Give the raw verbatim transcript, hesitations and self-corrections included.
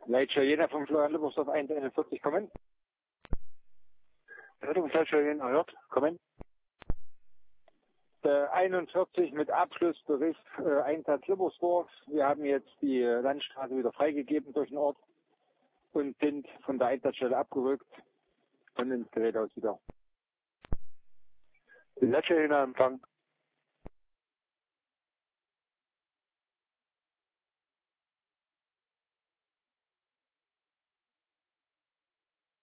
Leitstelle Jena vom Florian Lippersdorf eins einundvierzig, kommen. Rettungsleitstelle Jena erhört, kommen. Äh, einundvierzig mit Abschlussbericht äh, Einsatz Lippersdorf. Wir haben jetzt die äh, Landstraße wieder freigegeben durch den Ort und sind von der Einsatzstelle abgerückt und ins Gerät aus wieder. Die Leitstelle Jena Empfang.